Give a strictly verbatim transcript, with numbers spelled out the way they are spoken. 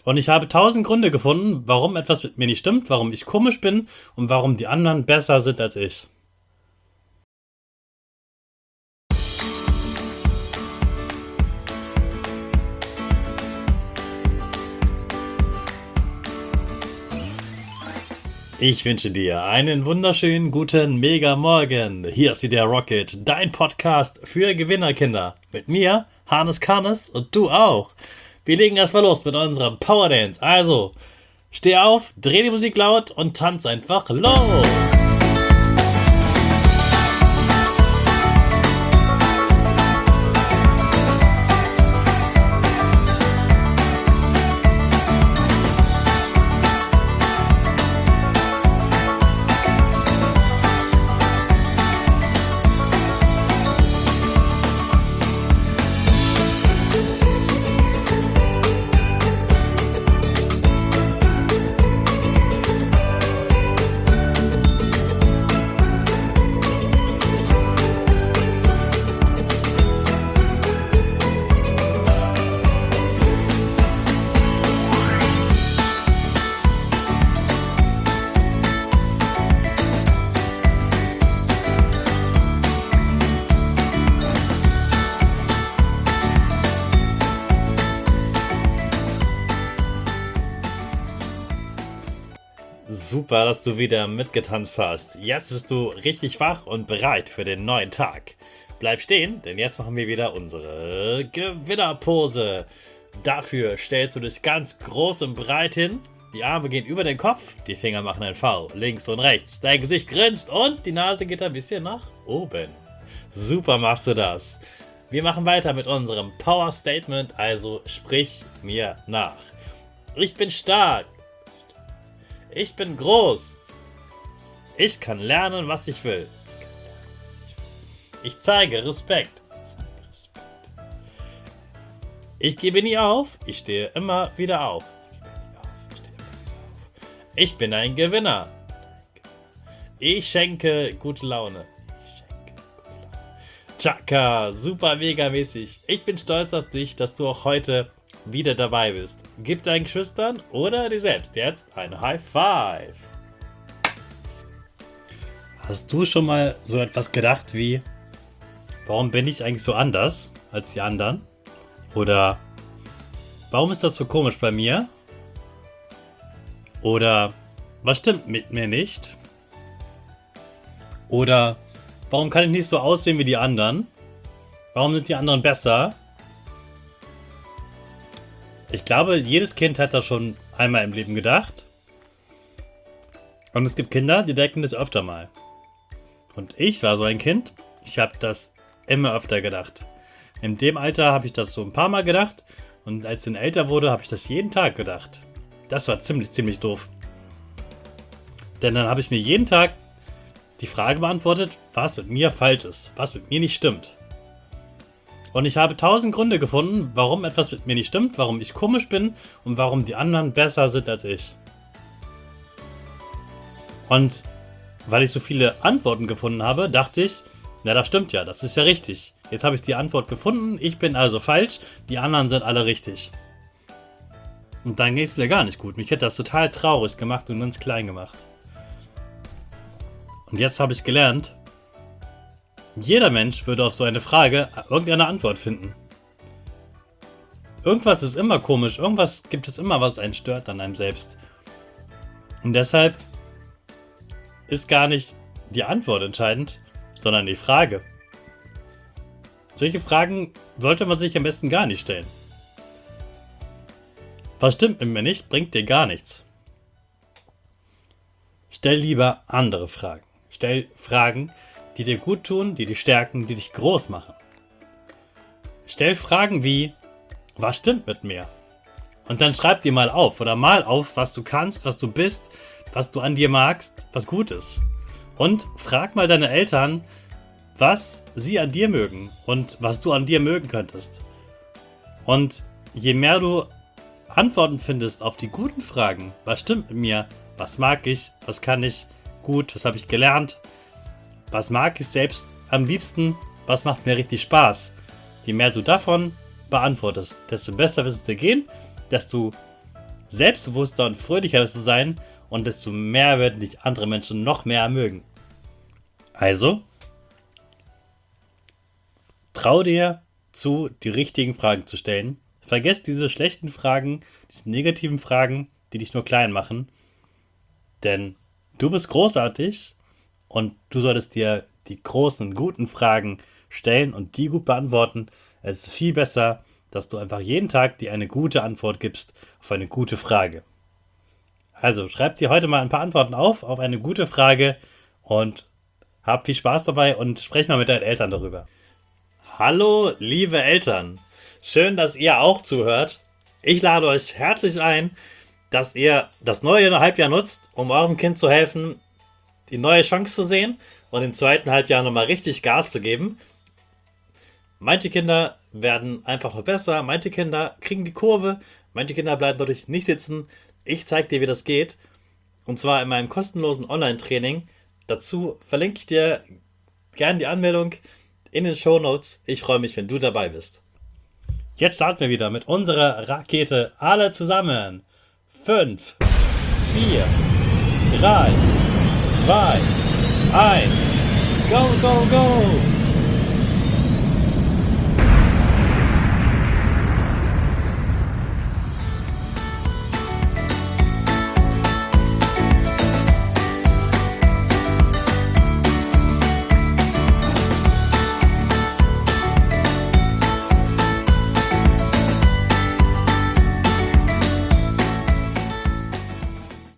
Und ich habe tausend Gründe gefunden, warum etwas mit mir nicht stimmt, warum ich komisch bin und warum die anderen besser sind als ich. Ich wünsche dir einen wunderschönen guten Mega-Morgen. Hier ist wieder Rocket, dein Podcast für Gewinnerkinder. Mit mir, Hannes Karnes, und du auch. Wir legen erstmal los mit unserem Power Dance. Also, steh auf, dreh die Musik laut und tanz einfach los. Super, dass du wieder mitgetanzt hast. Jetzt bist du richtig wach und bereit für den neuen Tag. Bleib stehen, denn jetzt machen wir wieder unsere Gewinnerpose. Dafür stellst du dich ganz groß und breit hin. Die Arme gehen über den Kopf, die Finger machen ein V, links und rechts. Dein Gesicht grinst und die Nase geht ein bisschen nach oben. Super machst du das. Wir machen weiter mit unserem Power Statement, also sprich mir nach. Ich bin stark. Ich bin groß. Ich kann lernen, was ich will. Ich zeige Respekt. Ich gebe nie auf. Ich stehe immer wieder auf. Ich bin ein Gewinner. Ich schenke gute Laune. Chaka, super mega mäßig. Ich bin stolz auf dich, dass du auch heute wieder dabei bist. Gib deinen Geschwistern oder dir selbst jetzt ein High Five. Hast du schon mal so etwas gedacht wie, warum bin ich eigentlich so anders als die anderen? Oder warum ist das so komisch bei mir? Oder was stimmt mit mir nicht? Oder warum kann ich nicht so aussehen wie die anderen? Warum sind die anderen besser? Ich glaube, jedes Kind hat das schon einmal im Leben gedacht. Und es gibt Kinder, die denken das öfter mal. Und ich war so ein Kind, ich habe das immer öfter gedacht. In dem Alter habe ich das so ein paar Mal gedacht. Und als ich dann älter wurde, habe ich das jeden Tag gedacht. Das war ziemlich, ziemlich doof. Denn dann habe ich mir jeden Tag die Frage beantwortet, was mit mir falsch ist, was mit mir nicht stimmt. Und ich habe tausend Gründe gefunden, warum etwas mit mir nicht stimmt, warum ich komisch bin und warum die anderen besser sind als ich. Und weil ich so viele Antworten gefunden habe, dachte ich, na, das stimmt ja, das ist ja richtig. Jetzt habe ich die Antwort gefunden, ich bin also falsch, die anderen sind alle richtig. Und dann ging es mir gar nicht gut. Mich hätte das total traurig gemacht und ganz klein gemacht. Und jetzt habe ich gelernt, jeder Mensch würde auf so eine Frage irgendeine Antwort finden. Irgendwas ist immer komisch, irgendwas gibt es immer, was einen stört an einem selbst. Und deshalb ist gar nicht die Antwort entscheidend, sondern die Frage. Solche Fragen sollte man sich am besten gar nicht stellen. Was stimmt mit mir nicht, bringt dir gar nichts. Stell lieber andere Fragen. Stell Fragen, die dir gut tun, die dich stärken, die dich groß machen. Stell Fragen wie, was stimmt mit mir? Und dann schreib dir mal auf oder mal auf, was du kannst, was du bist, was du an dir magst, was gut ist. Und frag mal deine Eltern, was sie an dir mögen und was du an dir mögen könntest. Und je mehr du Antworten findest auf die guten Fragen, was stimmt mit mir, was mag ich, was kann ich gut, was habe ich gelernt, was mag ich selbst am liebsten, was macht mir richtig Spaß. Je mehr du davon beantwortest, desto besser wird es dir gehen, desto selbstbewusster und fröhlicher wirst du sein und desto mehr werden dich andere Menschen noch mehr mögen. Also, trau dir zu, die richtigen Fragen zu stellen. Vergesst diese schlechten Fragen, diese negativen Fragen, die dich nur klein machen. Denn du bist großartig und du solltest dir die großen, guten Fragen stellen und die gut beantworten. Es ist viel besser, dass du einfach jeden Tag dir eine gute Antwort gibst auf eine gute Frage. Also schreib dir heute mal ein paar Antworten auf, auf eine gute Frage und hab viel Spaß dabei und sprech mal mit deinen Eltern darüber. Hallo, liebe Eltern. Schön, dass ihr auch zuhört. Ich lade euch herzlich ein, dass ihr das neue Halbjahr nutzt, um eurem Kind zu helfen, die neue Chance zu sehen und im zweiten Halbjahr nochmal richtig Gas zu geben. Manche Kinder werden einfach noch besser, manche Kinder kriegen die Kurve, manche Kinder bleiben dadurch nicht sitzen. Ich zeige dir, wie das geht. Und zwar in meinem kostenlosen Online-Training. Dazu verlinke ich dir gerne die Anmeldung in den Shownotes. Ich freue mich, wenn du dabei bist. Jetzt starten wir wieder mit unserer Rakete. Alle zusammen. fünf, vier, drei, zwei, eins. Go, go, go!